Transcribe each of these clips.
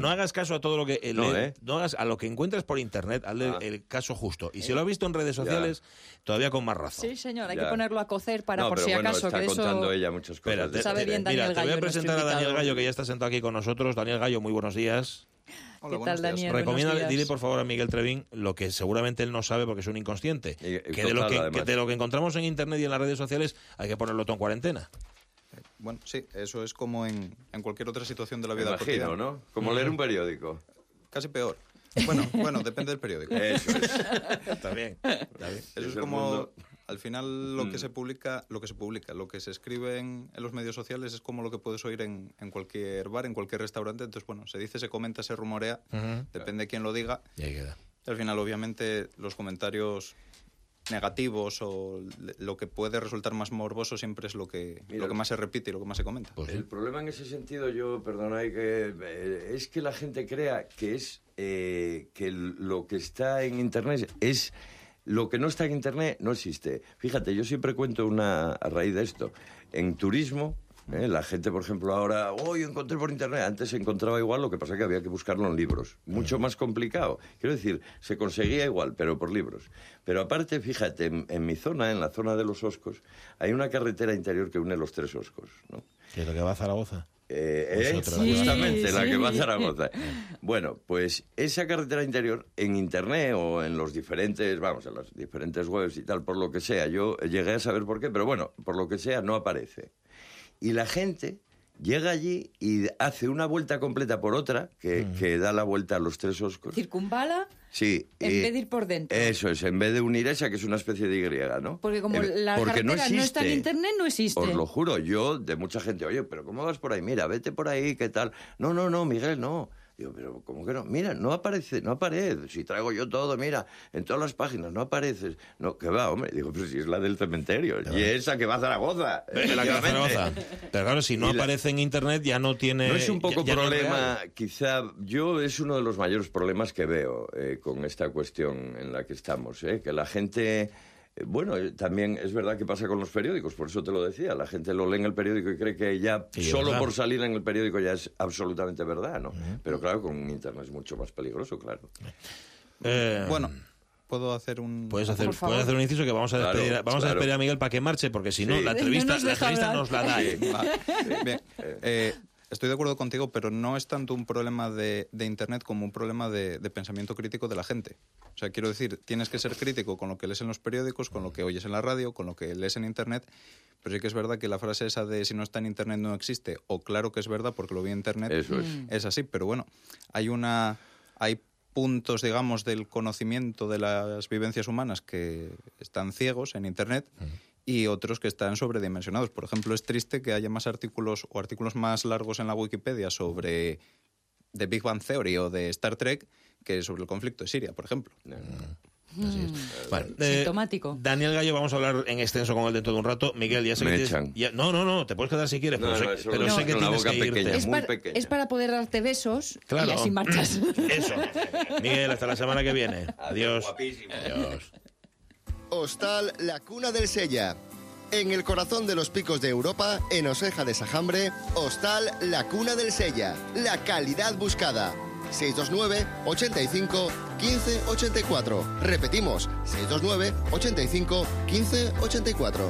no hagas caso a todo lo que... no hagas a lo que encuentras por internet, hazle el caso justo. Y si lo has visto en redes sociales, todavía con más razón. Sí, señor, hay que ponerlo a cocer para por si bueno, acaso. Está que contando eso... ella muchas cosas. Espera, sabe bien Daniel Mira, te voy a Gallo, presentar a Daniel Gallo, que ya está sentado aquí con nosotros. Daniel Gallo, muy buenos días. Hola, ¿qué tal, Daniel? Recomienda, dile por favor a Miguel Trevín lo que seguramente él no sabe porque es un inconsciente. Que de lo que encontramos en internet y en las redes sociales hay que ponerlo todo en cuarentena. Bueno, sí, eso es como en cualquier otra situación de la vida cotidiana. cotidiana, ¿no? Como leer un periódico. Casi peor. Bueno, depende del periódico. Eso es. Está bien. Eso es como, al final, lo que se publica, lo que se escribe en los medios sociales es como lo que puedes oír en cualquier bar, en cualquier restaurante. Entonces, bueno, se dice, se comenta, se rumorea, depende de quién lo diga. Y ahí queda. Y al final, obviamente, los comentarios negativos o lo que puede resultar más morboso siempre es lo que más se repite y lo que más se comenta. Pues el problema en ese sentido, es que la gente crea que es que lo que está en internet es lo que no está en internet, no existe. Fíjate, yo siempre cuento a raíz de esto. En turismo, la gente, por ejemplo, ahora, encontré por internet. Antes se encontraba igual, lo que pasa es que había que buscarlo en libros. Mucho más complicado. Quiero decir, se conseguía igual, pero por libros. Pero aparte, fíjate, en mi zona, en la zona de los Oscos, hay una carretera interior que une los 3 Oscos, ¿no? ¿Qué es lo que va a Zaragoza? Justamente, la que va a Zaragoza. Bueno, pues esa carretera interior, en internet o en los diferentes, en las diferentes webs y tal, por lo que sea, yo llegué a saber por qué, pero bueno, por lo que sea, no aparece. Y la gente llega allí y hace una vuelta completa por otra, que da la vuelta a los 3 Oscos. ¿Circunvala? Sí. En vez de ir por dentro. Eso es, en vez de unir esa, que es una especie de Y, ¿no? Porque como la carretera no está en internet, no existe. Os lo juro, yo, de mucha gente, oye, pero ¿cómo vas por ahí? Mira, vete por ahí, ¿qué tal? No, Miguel, no. Digo, pero ¿cómo que no? Mira, no aparece. Si traigo yo todo, mira, en todas las páginas no apareces. No, ¿qué va, hombre? Digo, pero si es la del cementerio. Y esa que va a Zaragoza. Zaragoza. Pero claro, si no aparece en internet ya no tiene... No es un poco ya problema, quizá, es uno de los mayores problemas que veo con esta cuestión en la que estamos, que la gente... también es verdad que pasa con los periódicos, por eso te lo decía. La gente lo lee en el periódico y cree que ya solo por salir en el periódico ya es absolutamente verdad, ¿no? Pero claro, con internet es mucho más peligroso, claro. Bueno, puedo hacer un... Puedes hacer un inciso que vamos a despedir, a despedir a Miguel para que marche, porque si no, la entrevista nos la da. Bien. Estoy de acuerdo contigo, pero no es tanto un problema de internet como un problema de pensamiento crítico de la gente. O sea, quiero decir, tienes que ser crítico con lo que lees en los periódicos, con lo que oyes en la radio, con lo que lees en internet, pero sí que es verdad que la frase esa de si no está en internet no existe, o claro que es verdad porque lo vi en internet, es así. Pero bueno, hay puntos, digamos, del conocimiento de las vivencias humanas que están ciegos en internet y otros que están sobredimensionados. Por ejemplo, es triste que haya más artículos o artículos más largos en la Wikipedia sobre The Big Bang Theory o de Star Trek que sobre el conflicto de Siria, por ejemplo. Así es. Bueno, sintomático. Daniel Gallo, vamos a hablar en extenso con él dentro de un rato. Miguel, ya sé que tienes... No, te puedes quedar si quieres, pero sé que tienes que irte. Es para poder darte besos y así marchas. Eso. Miguel, hasta la semana que viene. Adiós. Adiós. Hostal La Cuna del Sella. En el corazón de los picos de Europa, en Oseja de Sajambre, Hostal La Cuna del Sella. La calidad buscada. 629 85 15 84. Repetimos, 629 85 15 84.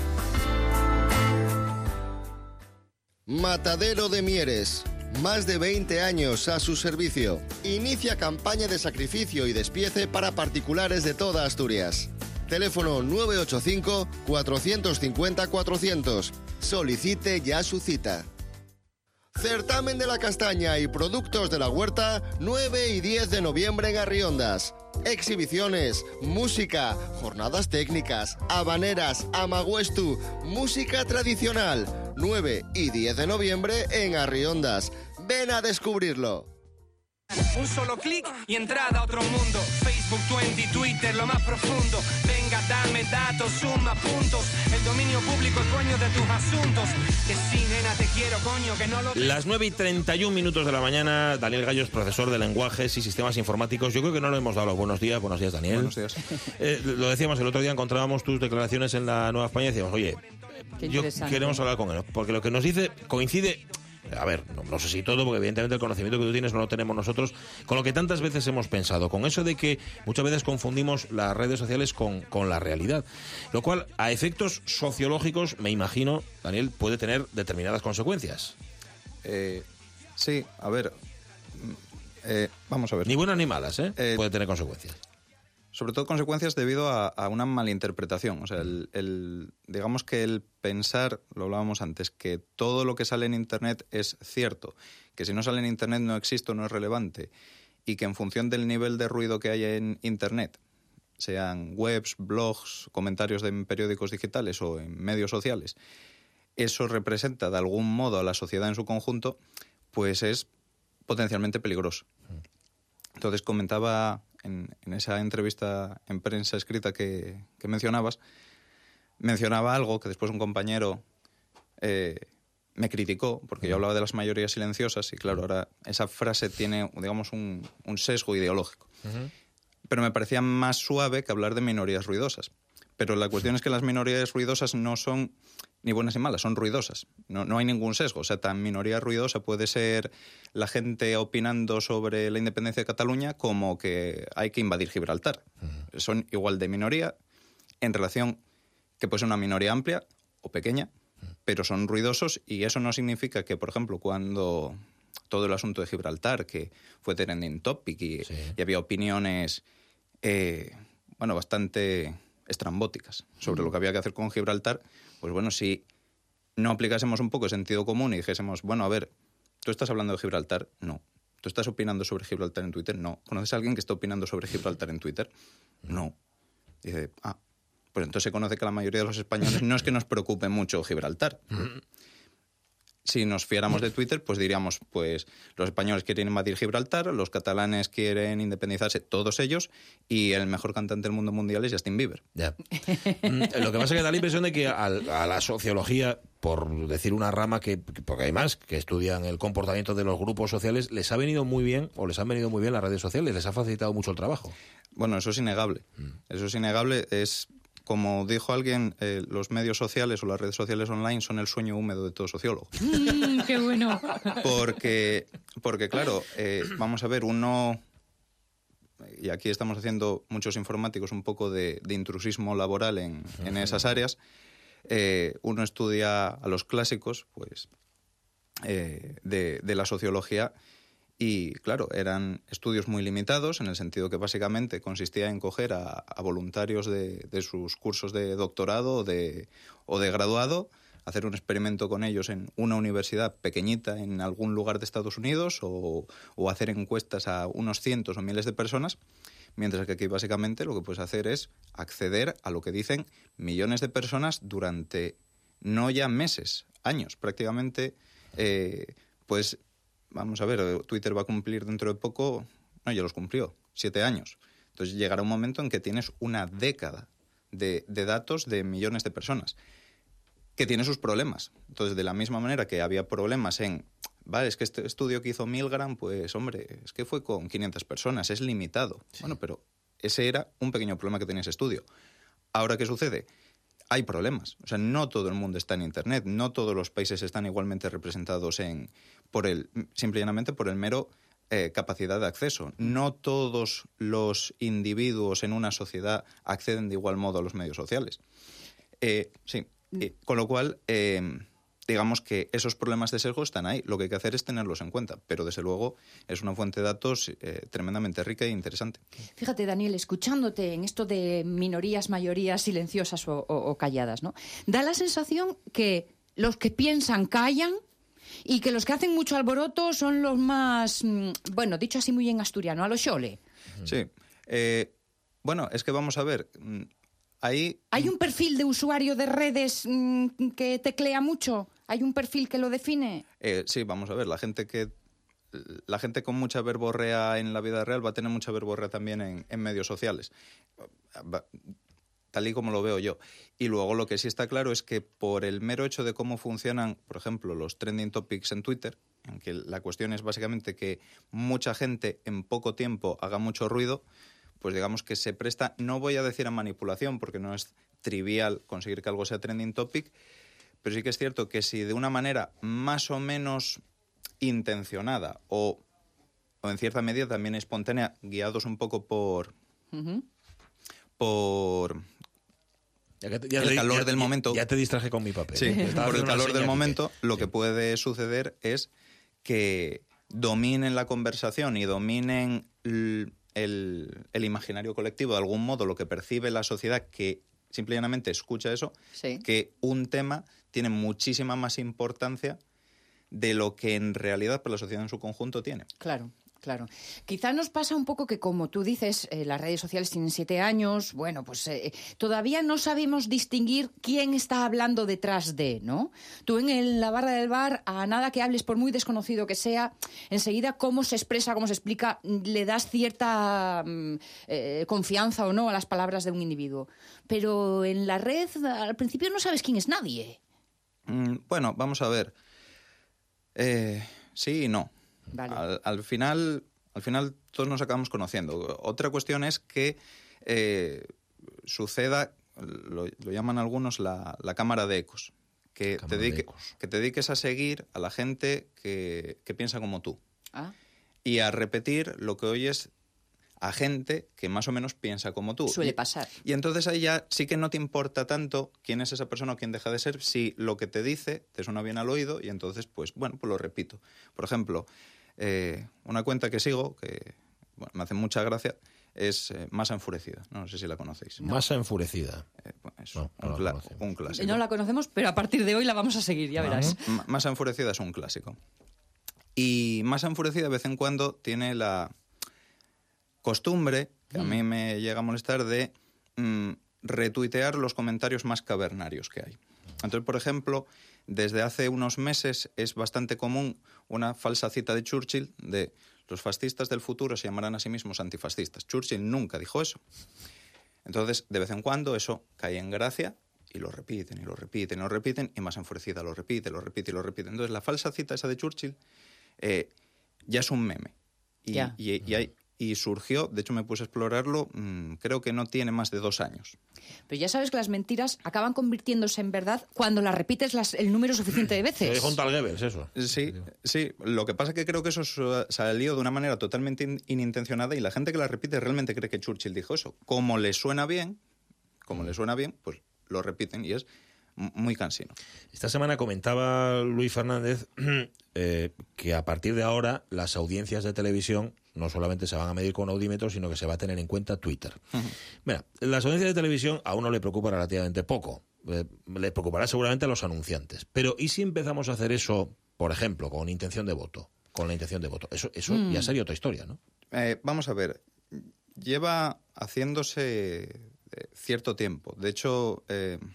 Matadero de Mieres. Más de 20 años a su servicio. Inicia campaña de sacrificio y despiece para particulares de toda Asturias. Teléfono 985 450 400. Solicite ya su cita. Certamen de la Castaña y productos de la huerta, 9 y 10 de noviembre en Arriondas. Exhibiciones, música, jornadas técnicas, habaneras, amaguestu, música tradicional. 9 y 10 de noviembre en Arriondas. Ven a descubrirlo. Un solo clic y entrada a otro mundo. Facebook, Twitter, lo más profundo. Venga, dame datos, suma puntos. El dominio público es dueño de tus asuntos. Que sí, nena, te quiero, coño, que no lo... Las 9:31 de la mañana. Daniel Gallo es profesor de lenguajes y sistemas informáticos. Yo creo que no le hemos dado los buenos días. Buenos días, Daniel. Buenos días. Lo decíamos el otro día, encontrábamos tus declaraciones en la Nueva España y decíamos, oye, queremos hablar con él, porque lo que nos dice coincide a ver, no sé si todo, porque evidentemente el conocimiento que tú tienes no lo tenemos nosotros, con lo que tantas veces hemos pensado, con eso de que muchas veces confundimos las redes sociales con la realidad, lo cual a efectos sociológicos, me imagino, Daniel, puede tener determinadas consecuencias. Sí, a ver, vamos a ver. Ni buenas ni malas, puede tener consecuencias. Sobre todo consecuencias debido a una malinterpretación. O sea, digamos que el pensar, lo hablábamos antes, que todo lo que sale en Internet es cierto, que si no sale en Internet no existe o no es relevante, y que en función del nivel de ruido que haya en Internet, sean webs, blogs, comentarios en periódicos digitales o en medios sociales, eso representa de algún modo a la sociedad en su conjunto, pues es potencialmente peligroso. Entonces comentaba en esa entrevista en prensa escrita que mencionaba algo que después un compañero me criticó, porque yo hablaba de las mayorías silenciosas y claro, ahora esa frase tiene, digamos, un sesgo ideológico. Pero me parecía más suave que hablar de minorías ruidosas. Pero la cuestión es que las minorías ruidosas no son ni buenas ni malas, son ruidosas. No hay ningún sesgo. O sea, tan minoría ruidosa puede ser la gente opinando sobre la independencia de Cataluña como que hay que invadir Gibraltar. Son igual de minoría en relación que puede ser una minoría amplia o pequeña, pero son ruidosos, y eso no significa que, por ejemplo, cuando todo el asunto de Gibraltar, que fue trending topic y había opiniones bastante estrambóticas sobre lo que había que hacer con Gibraltar, pues bueno, si no aplicásemos un poco de sentido común y dijésemos, bueno, a ver, ¿tú estás hablando de Gibraltar? No. ¿Tú estás opinando sobre Gibraltar en Twitter? No. ¿Conoces a alguien que está opinando sobre Gibraltar en Twitter? No. Y dice, pues entonces se conoce que la mayoría de los españoles no es que nos preocupe mucho Gibraltar. Si nos fiáramos de Twitter, pues diríamos, pues los españoles quieren invadir Gibraltar, los catalanes quieren independizarse, todos ellos, y el mejor cantante del mundo mundial es Justin Bieber. Ya. Lo que pasa es que da la impresión de que a la sociología, por decir una rama porque hay más, que estudian el comportamiento de los grupos sociales, les han venido muy bien las redes sociales, les ha facilitado mucho el trabajo. Bueno, eso es innegable. Eso es innegable. Como dijo alguien, los medios sociales o las redes sociales online son el sueño húmedo de todo sociólogo. ¡Qué bueno! Porque claro, vamos a ver, y aquí estamos haciendo muchos informáticos un poco de intrusismo laboral en esas áreas, uno estudia a los clásicos pues de la sociología. Y claro, eran estudios muy limitados, en el sentido que básicamente consistía en coger a voluntarios de sus cursos de doctorado o de graduado, hacer un experimento con ellos en una universidad pequeñita en algún lugar de Estados Unidos o hacer encuestas a unos cientos o miles de personas, mientras que aquí básicamente lo que puedes hacer es acceder a lo que dicen millones de personas durante no ya meses, años prácticamente, pues... Vamos a ver, Twitter va a cumplir dentro de poco, ya los cumplió, 7 años. Entonces llegará un momento en que tienes una década de datos de millones de personas, que tiene sus problemas. Entonces, de la misma manera que había problemas es que este estudio que hizo Milgram, pues hombre, es que fue con 500 personas, es limitado. Sí. Bueno, pero ese era un pequeño problema que tenía ese estudio. Ahora, ¿qué sucede? Hay problemas. O sea, no todo el mundo está en Internet, no todos los países están igualmente representados simple y llanamente por el mero capacidad de acceso. No todos los individuos en una sociedad acceden de igual modo a los medios sociales. Con lo cual, digamos que esos problemas de sesgo están ahí. Lo que hay que hacer es tenerlos en cuenta, pero desde luego es una fuente de datos tremendamente rica e interesante. Fíjate, Daniel, escuchándote en esto de minorías, mayorías silenciosas o calladas, ¿no? Da la sensación que los que piensan callan y que los que hacen mucho alboroto son los más, dicho así muy en asturiano, a los xole. Sí. Es que vamos a ver... Hay un perfil de usuario de redes que teclea mucho. ¿Hay un perfil que lo define? Sí, vamos a ver. La gente con mucha verborrea en la vida real va a tener mucha verborrea también en medios sociales, tal y como lo veo yo. Y luego lo que sí está claro es que por el mero hecho de cómo funcionan, por ejemplo, los trending topics en Twitter, en que la cuestión es básicamente que mucha gente en poco tiempo haga mucho ruido, pues digamos que se presta, no voy a decir a manipulación, porque no es trivial conseguir que algo sea trending topic, pero sí que es cierto que si de una manera más o menos intencionada o en cierta medida también espontánea, guiados un poco por el calor del momento. Ya te distraje con mi papel. Sí, por el calor del momento, lo que puede suceder es que dominen la conversación y dominen el imaginario colectivo de algún modo, lo que percibe la sociedad que simple y llanamente escucha eso, que un tema tiene muchísima más importancia de lo que en realidad para la sociedad en su conjunto tiene. Claro. Claro. Quizá nos pasa un poco que, como tú dices, las redes sociales tienen 7 años, bueno, pues todavía no sabemos distinguir quién está hablando detrás de, ¿no? Tú en la barra del bar, a nada que hables, por muy desconocido que sea, enseguida cómo se expresa, cómo se explica, le das cierta confianza o no a las palabras de un individuo. Pero en la red, al principio no sabes quién es nadie. Bueno, vamos a ver. Sí y no. Vale. Al final todos nos acabamos conociendo. Otra cuestión es que suceda, lo llaman algunos la cámara de ecos, que te dediques a seguir a la gente que piensa como tú y a repetir lo que oyes a gente que más o menos piensa como tú. Suele pasar. Y entonces ahí ya sí que no te importa tanto quién es esa persona o quién deja de ser, si lo que te dice te suena bien al oído y entonces, pues bueno, pues lo repito. Por ejemplo, una cuenta que sigo, que me hace mucha gracia, es Masa Enfurecida. No sé si la conocéis. Masa Enfurecida. Es un clásico. No la conocemos, pero a partir de hoy la vamos a seguir, ya verás. Masa Enfurecida es un clásico. Y Masa Enfurecida de vez en cuando tiene la costumbre, que a mí me llega a molestar, de retuitear los comentarios más cavernarios que hay. Entonces, por ejemplo, desde hace unos meses es bastante común una falsa cita de Churchill de los fascistas del futuro se llamarán a sí mismos antifascistas. Churchill nunca dijo eso. Entonces, de vez en cuando eso cae en gracia y lo repiten, y lo repiten, y lo repiten, y Más Enfurecida lo repite, y lo repite. Entonces, la falsa cita esa de Churchill ya es un meme. Y surgió, de hecho me puse a explorarlo, creo que no tiene más de 2 años. Pero ya sabes que las mentiras acaban convirtiéndose en verdad cuando las repites el número suficiente de veces. Lo dijo un tal Goebbels, eso. Sí. Lo que pasa es que creo que eso salió de una manera totalmente inintencionada y la gente que la repite realmente cree que Churchill dijo eso. Como le suena bien, pues lo repiten y es muy cansino. Esta semana comentaba Luis Fernández que a partir de ahora las audiencias de televisión no solamente se van a medir con audímetro, sino que se va a tener en cuenta Twitter. Mira, las audiencias de televisión a uno le preocupa relativamente poco. Le preocupará seguramente a los anunciantes. Pero ¿y si empezamos a hacer eso, por ejemplo, con intención de voto? Con la intención de voto. Eso ya sería otra historia, ¿no? Vamos a ver. Lleva haciéndose cierto tiempo. De hecho,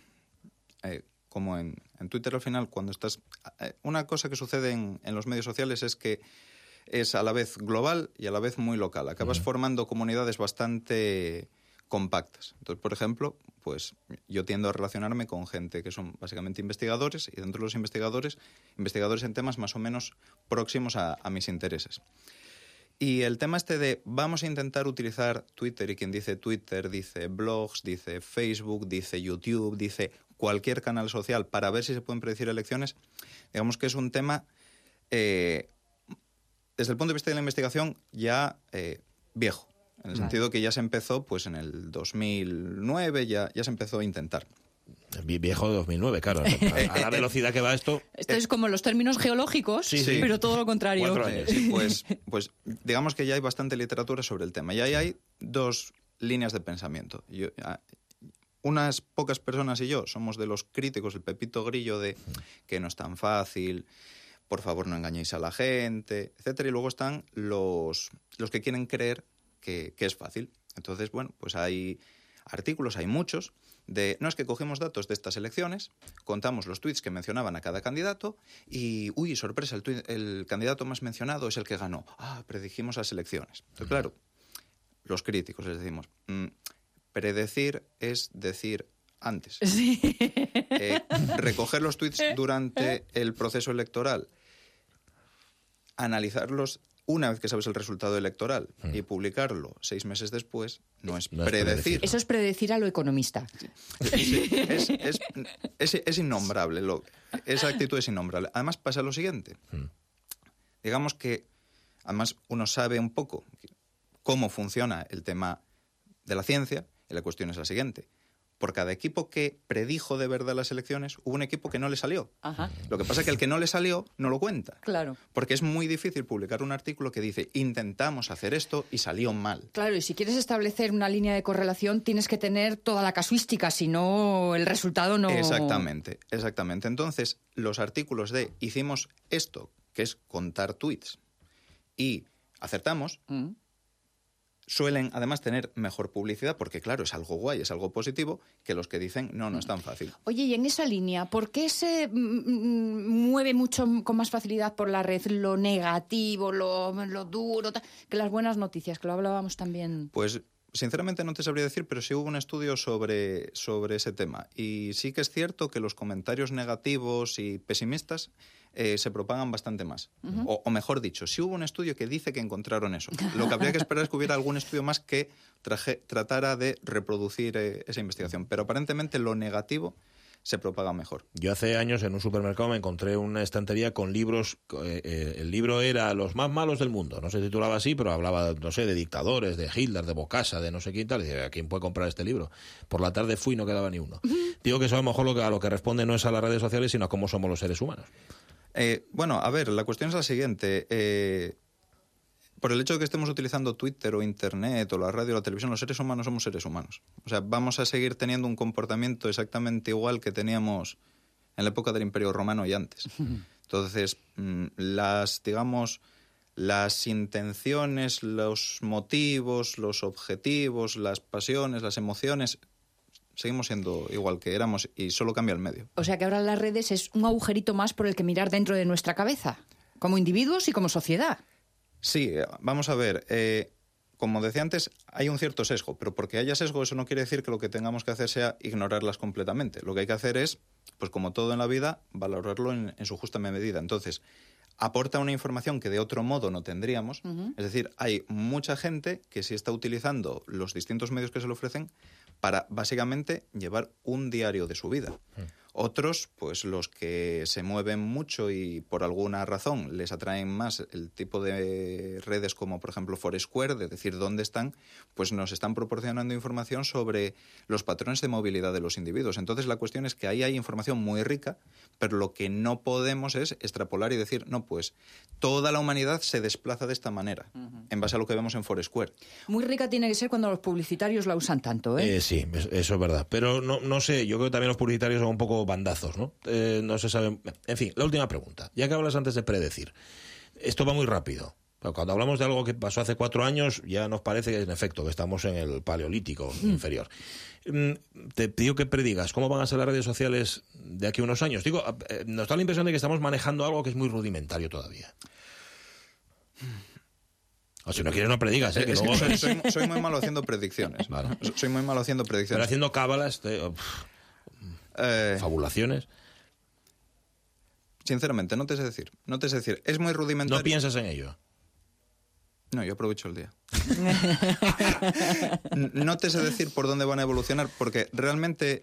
como en Twitter al final, cuando estás... una cosa que sucede en los medios sociales es que es a la vez global y a la vez muy local. Acabas formando comunidades bastante compactas. Entonces, por ejemplo, pues yo tiendo a relacionarme con gente que son básicamente investigadores y dentro de los investigadores en temas más o menos próximos a mis intereses. Y el tema de vamos a intentar utilizar Twitter, y quien dice Twitter dice blogs, dice Facebook, dice YouTube, dice cualquier canal social para ver si se pueden predecir elecciones, digamos que es un tema, desde el punto de vista de la investigación, ya viejo. En el sentido que ya se empezó, pues en el 2009, ya se empezó a intentar. Viejo de 2009, claro. A la velocidad que va esto... Esto es como los términos geológicos, sí. Pero todo lo contrario. 4 años. Sí, pues digamos que ya hay bastante literatura sobre el tema. Y ahí hay 2 líneas de pensamiento. Unas pocas personas y yo somos de los críticos, el Pepito Grillo de que no es tan fácil, por favor no engañéis a la gente, etcétera. Y luego están los que quieren creer que es fácil. Entonces, bueno, pues hay artículos, hay muchos, no es que cogemos datos de estas elecciones, contamos los tweets que mencionaban a cada candidato y, sorpresa, el candidato más mencionado es el que ganó. Predijimos las elecciones. Entonces, claro, los críticos les decimos, predecir es decir antes. Sí. Recoger los tweets durante el proceso electoral, analizarlos una vez que sabes el resultado electoral y publicarlo 6 meses después, no es predecir. Eso es predecir a lo economista. Sí, es innombrable. Esa actitud es innombrable. Además pasa lo siguiente. digamos que además uno sabe un poco cómo funciona el tema de la ciencia, y la cuestión es la siguiente. Por cada equipo que predijo de verdad las elecciones, hubo un equipo que no le salió. Ajá. Lo que pasa es que el que no le salió no lo cuenta. Claro. Porque es muy difícil publicar un artículo que dice intentamos hacer esto y salió mal. Claro, y si quieres establecer una línea de correlación tienes que tener toda la casuística, si no el resultado no... Exactamente. Entonces, los artículos de hicimos esto, que es contar tweets, y acertamos... suelen además tener mejor publicidad porque, claro, es algo guay, es algo positivo, que los que dicen no es tan fácil. Oye, y en esa línea, ¿por qué se mueve mucho con más facilidad por la red lo negativo, lo duro, que las buenas noticias, que lo hablábamos también? Pues sinceramente no te sabría decir, pero sí hubo un estudio sobre ese tema. Y sí que es cierto que los comentarios negativos y pesimistas se propagan bastante más. O mejor dicho, sí hubo un estudio que dice que encontraron eso. Lo que habría que esperar es que hubiera algún estudio más que tratara de reproducir esa investigación. Pero aparentemente lo negativo se propaga mejor. Yo hace años en un supermercado me encontré una estantería con libros. El libro era Los más malos del mundo. No se titulaba así, pero hablaba, no sé, de dictadores, de Hitler, de Bokassa, de no sé quién tal. Y dije, ¿quién puede comprar este libro? Por la tarde fui y no quedaba ni uno. Digo que eso a lo mejor a lo que responde no es a las redes sociales, sino a cómo somos los seres humanos. Bueno, a ver, la cuestión es la siguiente. Por el hecho de que estemos utilizando Twitter o Internet o la radio o la televisión, los seres humanos somos seres humanos. O sea, vamos a seguir teniendo un comportamiento exactamente igual que teníamos en la época del Imperio Romano y antes. Entonces, las intenciones, los motivos, los objetivos, las pasiones, las emociones, seguimos siendo igual que éramos y solo cambia el medio. O sea que ahora las redes es un agujerito más por el que mirar dentro de nuestra cabeza, como individuos y como sociedad. Sí, vamos a ver, como decía antes, hay un cierto sesgo, pero porque haya sesgo eso no quiere decir que lo que tengamos que hacer sea ignorarlas completamente. Lo que hay que hacer es, pues como todo en la vida, valorarlo en su justa medida. Entonces, aporta una información que de otro modo no tendríamos. Es decir, hay mucha gente que sí está utilizando los distintos medios que se le ofrecen para básicamente llevar un diario de su vida. Otros, pues los que se mueven mucho y por alguna razón les atraen más el tipo de redes como, por ejemplo, Foursquare, de decir dónde están, pues nos están proporcionando información sobre los patrones de movilidad de los individuos. Entonces la cuestión es que ahí hay información muy rica, pero lo que no podemos es extrapolar y decir, no, pues toda la humanidad se desplaza de esta manera, en base a lo que vemos en Foursquare. Muy rica tiene que ser cuando los publicitarios la usan tanto, ¿eh? Sí, eso es verdad. Pero no sé, yo creo que también los publicitarios son un poco bandazos, ¿no? No se sabe. En fin, la última pregunta. Ya que hablas antes de predecir, esto va muy rápido. Cuando hablamos de algo que pasó hace 4 años, ya nos parece que en efecto que estamos en el Paleolítico inferior. Te pido que predigas cómo van a ser las redes sociales de aquí a unos años. Digo, nos da la impresión de que estamos manejando algo que es muy rudimentario todavía. O si no quieres, no predigas, que luego... soy muy malo haciendo predicciones. Vale. Soy muy malo haciendo predicciones. Pero haciendo cábalas, fabulaciones. Sinceramente, no te sé decir. Es muy rudimentario. ¿No piensas en ello? No, yo aprovecho el día. No te sé decir por dónde van a evolucionar, porque realmente,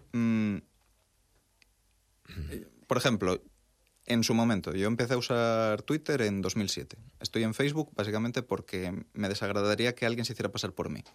por ejemplo, en su momento, yo empecé a usar Twitter en 2007. Estoy en Facebook básicamente porque me desagradaría que alguien se hiciera pasar por mí.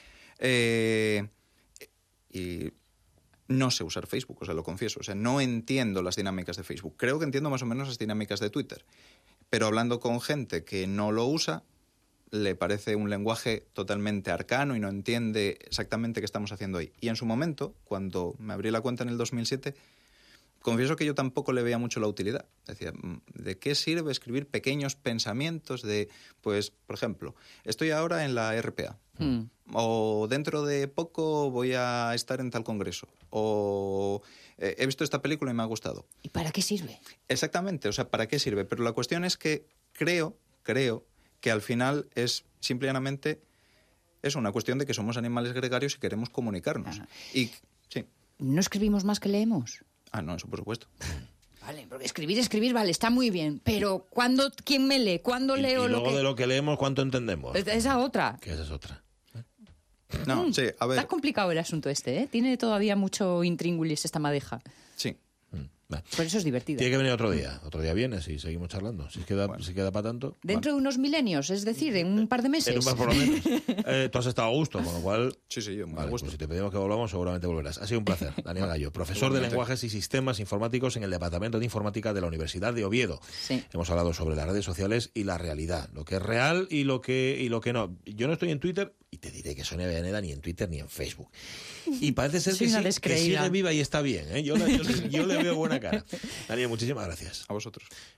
Y no sé usar Facebook, o sea, lo confieso. O sea, no entiendo las dinámicas de Facebook. Creo que entiendo más o menos las dinámicas de Twitter. Pero hablando con gente que no lo usa, le parece un lenguaje totalmente arcano y no entiende exactamente qué estamos haciendo ahí. Y en su momento, cuando me abrí la cuenta en el 2007, confieso que yo tampoco le veía mucho la utilidad. Decía, ¿de qué sirve escribir pequeños pensamientos de, pues, por ejemplo, estoy ahora en la RPA, o dentro de poco voy a estar en tal congreso, o he visto esta película y me ha gustado? ¿Y para qué sirve? Exactamente, o sea, ¿para qué sirve? Pero la cuestión es que creo que al final es simplemente es una cuestión de que somos animales gregarios y queremos comunicarnos. Y sí. ¿No escribimos más que leemos? Ah, no, eso por supuesto. Vale, porque escribir, vale, está muy bien. Pero ¿quién me lee? ¿Cuándo leo y lo luego que...? de lo que leemos, ¿cuánto entendemos? Esa otra. Que esa es otra. No, sí, a ver. Está complicado el asunto este, ¿eh? Tiene todavía mucho intríngulis esta madeja. Sí. Por eso es divertido. Tiene que venir otro día vienes y seguimos charlando. Si queda para tanto. Dentro de unos milenios, es decir, en un par de meses. En un par por lo menos. Tú has estado a gusto, con lo cual... Sí, yo muy a Vale, gusto. pues si te pedimos que volvamos, seguramente volverás. Ha sido un placer. Daniel Gallo, profesor de lenguajes y sistemas informáticos en el Departamento de Informática de la Universidad de Oviedo. Sí. Hemos hablado sobre las redes sociales y la realidad, lo que es real y lo que no. Yo no estoy en Twitter y te diré que Sonia Avellaneda ni en Twitter ni en Facebook. Y parece ser Soy una que descreída. sigue viva y está bien, ¿eh? Yo le veo buena cara. Daniel, muchísimas gracias. A vosotros.